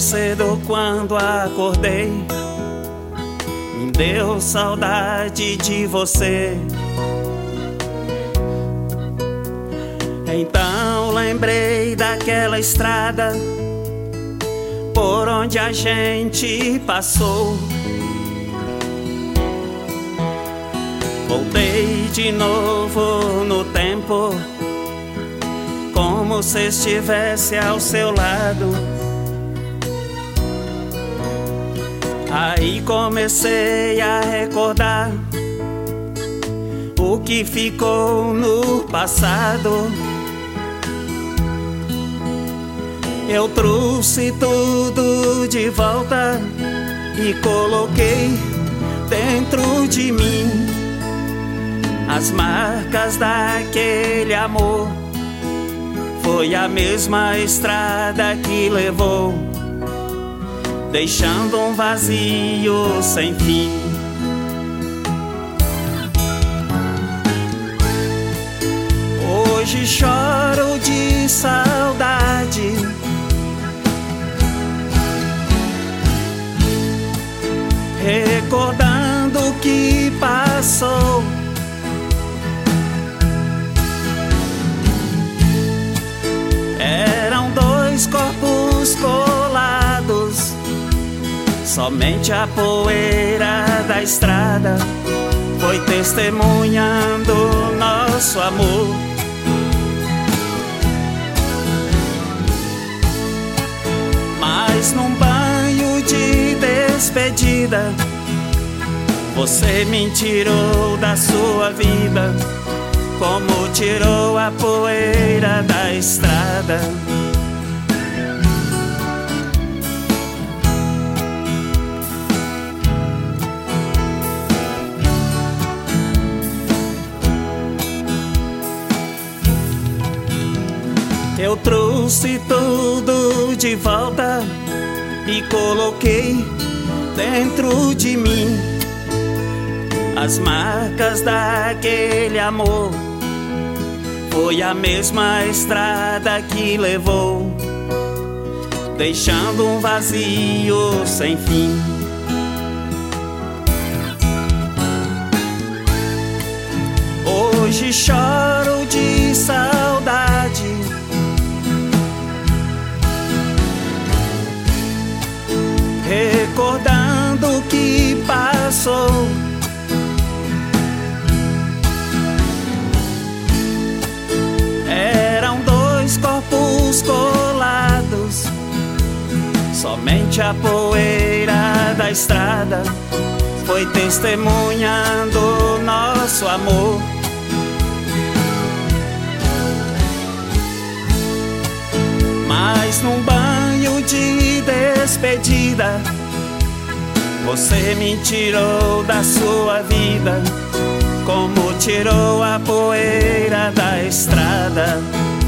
cedo quando acordei, me deu saudade de você. Então lembrei daquela estrada por onde a gente passou. Voltei de novo no tempo, como se estivesse ao seu lado. Aí comecei a recordar o que ficou no passado. Eu trouxe tudo de volta e coloquei dentro de mim as marcas daquele amor. Foi a mesma estrada que levou, deixando um vazio sem fim. Hoje choro de saudade, recordando o que passou. Eram dois corpos colados, somente a poeira da estrada foi testemunhando nosso amor. Mas num banho de despedida, você me tirou da sua vida, como tirou a poeira da estrada. Eu trouxe tudo de volta e coloquei dentro de mim as marcas daquele amor. Foi a mesma estrada que levou, deixando um vazio sem fim. Hoje choro de saudade, recordando o que passou. Eram dois corpos colados, somente a poeira da estrada foi testemunhando nosso amor. Mas num banho de despedida, você me tirou da sua vida, como tirou a poeira da estrada.